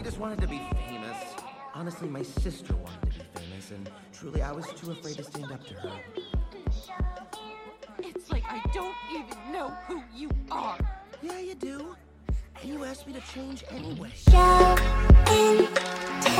just wanted to be famous. Honestly, my sister wanted to be famous, and truly, I was too afraid to stand up to her. It's like I don't even know who you are. Yeah, you do. And you asked me to change anyway. Show and tell.